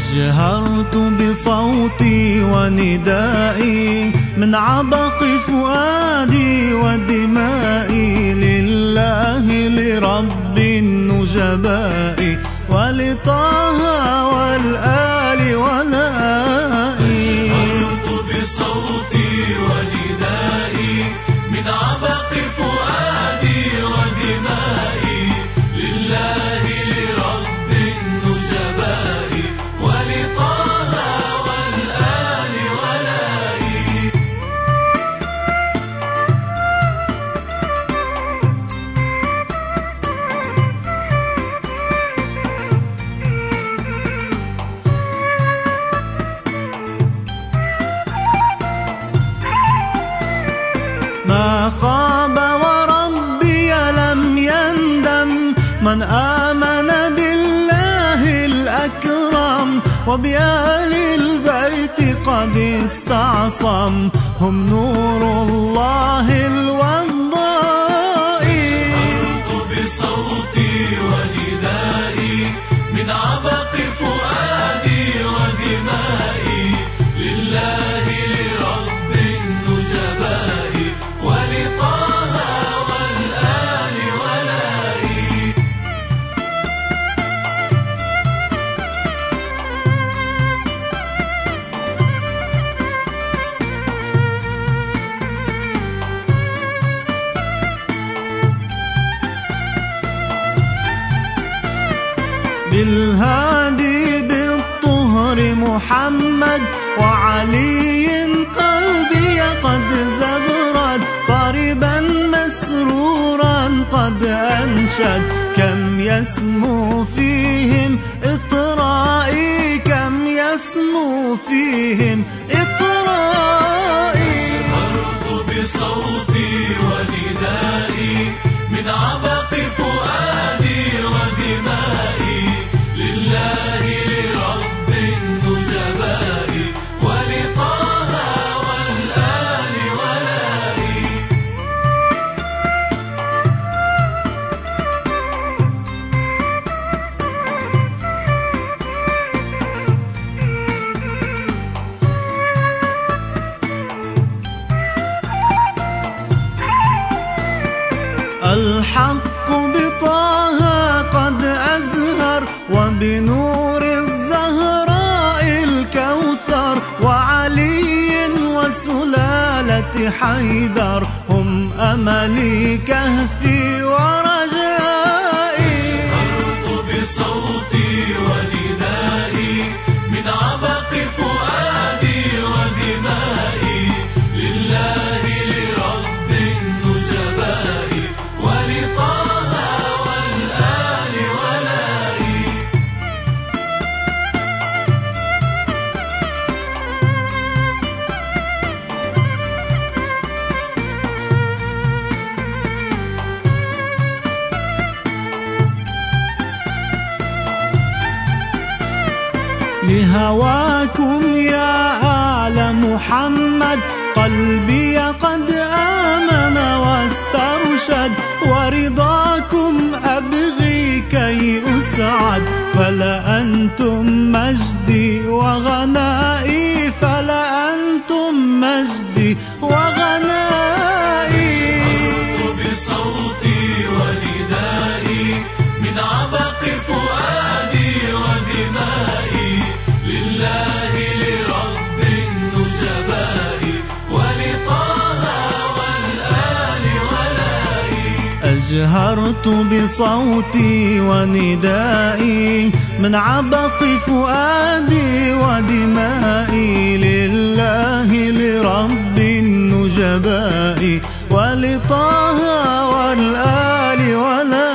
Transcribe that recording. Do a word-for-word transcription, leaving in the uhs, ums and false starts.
أجهرت بصوتي وندائي من عبق فؤادي ودمائي لله لرب النجباء ولطه والآل ولائي. أجهرت بصوتي وندائي من عبق فؤادي ودمائي لله لرب النجباء ولطه والآل ولائي. ما خاب وربي لم يندم من آمن بالله الأكرم وبآل البيت قد استعصم هم نور الله الوضاء. أجهرت بصوتي وندائي من عبق فؤادي ودمائي لله لرب النجباء ولطه والآل ولائي. بالهادي بالطهر محمد وعلي قلبي قد زغرد طربا مسرورا قد أنشد كم يسمو فيهم إطرائي كم يسمو فيهم إطرائي. أجهرت بصوتي وندائي من عبق فؤادي ودمائي لله لرب النجباء ولطه والآل ولائي. الحق بطه قد أزهر وبنور الزهراء الكوثر وعلي وسلالة حيدر هم أملي كهفي ورجائي. أجهرت بصوتي وندائي من عبق فؤادي ودمائي لله لرب النجباء ولطه والآل ولائي. لهواكم يا آل محمد قلبي قد آمن واسترشد ورضاكم أبغي كي أسعد فلا أنتم مجدي وغنائي فلا أنتم مجدي وغنائي. أجهرت بصوتي وندائي من عبق فؤادي ودمائي لله لرب النجباء ولطه والآل ولائي. أجهرت بصوتي وندائي من عبق فؤادي ودمائي لله لرب النجباء ولطه والآل ولائي.